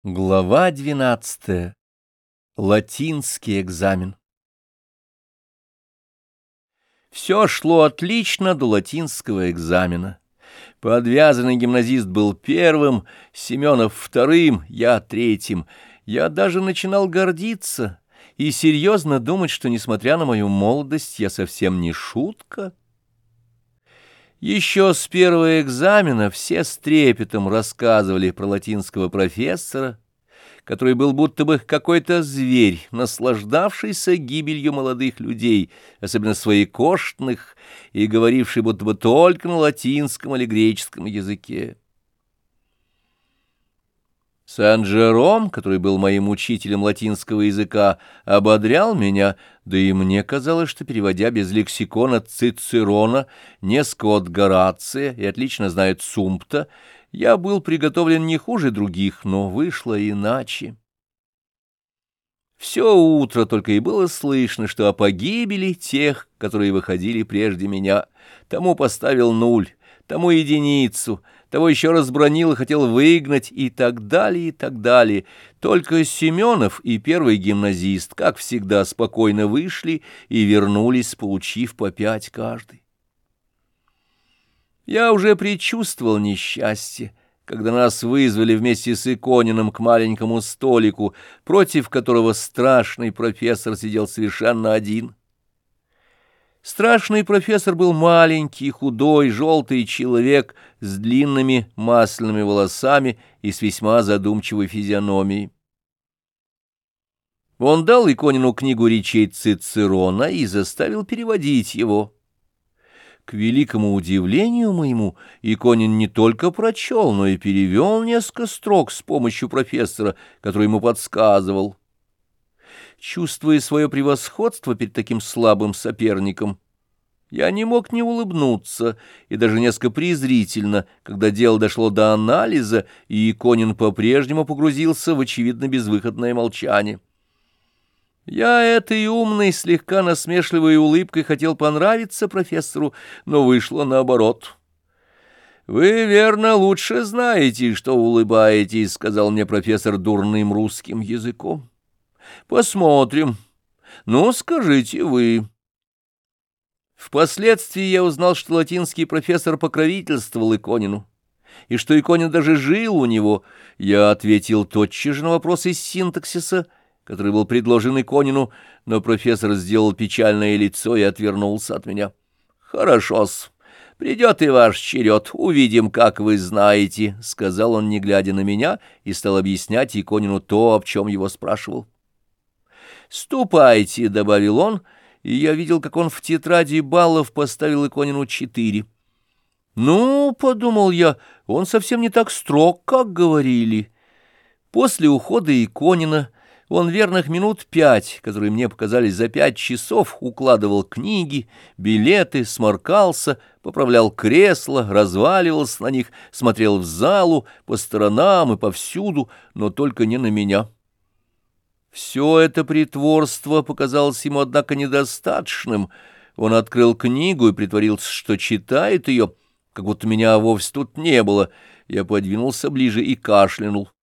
Глава 12. Латинский экзамен. Все шло отлично до латинского экзамена. Подвязанный гимназист был первым, Семенов вторым, я третьим. Я даже начинал гордиться и серьезно думать, что, несмотря на мою молодость, я совсем не шутка. Еще с первого экзамена все с трепетом рассказывали про латинского профессора, который был будто бы какой-то зверь, наслаждавшийся гибелью молодых людей, особенно своекоштных, и говоривший будто бы только на латинском или греческом языке. Сан-Жером, который был моим учителем латинского языка, ободрял меня, да и мне казалось, что, переводя без лексикона Цицерона, несколько от Горация и отлично знает Цумпта, я был приготовлен не хуже других, но вышло иначе. Все утро только и было слышно, что о погибели тех, которые выходили прежде меня. Тому поставил 0, тому единицу, того еще раз бранил и хотел выгнать, и так далее, и так далее. Только Семенов и первый гимназист, как всегда, спокойно вышли и вернулись, получив по 5 каждый. Я уже предчувствовал несчастье, когда нас вызвали вместе с Икониным к маленькому столику, против которого страшный профессор сидел совершенно один. Страшный профессор был маленький, худой, желтый человек с длинными масляными волосами и с весьма задумчивой физиономией. Он дал Иконину книгу речей Цицерона и заставил переводить его. К великому удивлению моему, Иконин не только прочел, но и перевел несколько строк с помощью профессора, который ему подсказывал. Чувствуя свое превосходство перед таким слабым соперником, я не мог не улыбнуться, и даже несколько презрительно, когда дело дошло до анализа, и Иконин по-прежнему погрузился в очевидно безвыходное молчание. Я этой умной, слегка насмешливой улыбкой хотел понравиться профессору, но вышло наоборот. «Вы, верно, лучше знаете, что улыбаетесь», — сказал мне профессор дурным русским языком. «Посмотрим. Ну, скажите вы». Впоследствии я узнал, что латинский профессор покровительствовал Иконину, и что Иконин даже жил у него. Я ответил тотчас же на вопрос из синтаксиса, который был предложен Иконину, но профессор сделал печальное лицо и отвернулся от меня. «Хорошо-с, придет и ваш черед, увидим, как вы знаете», — сказал он, не глядя на меня, и стал объяснять Иконину то, об чем его спрашивал. «Ступайте», — добавил он, и я видел, как он в тетради баллов поставил Иконину 4. «Ну, — подумал я, — он совсем не так строг, как говорили». После ухода Иконина он верных минут 5, которые мне показались за 5 часов, укладывал книги, билеты, сморкался, поправлял кресла, разваливался на них, смотрел в залу, по сторонам и повсюду, но только не на меня. Все это притворство показалось ему, однако, недостаточным. Он открыл книгу и притворился, что читает ее, как будто меня вовсе тут не было. Я подвинулся ближе и кашлянул.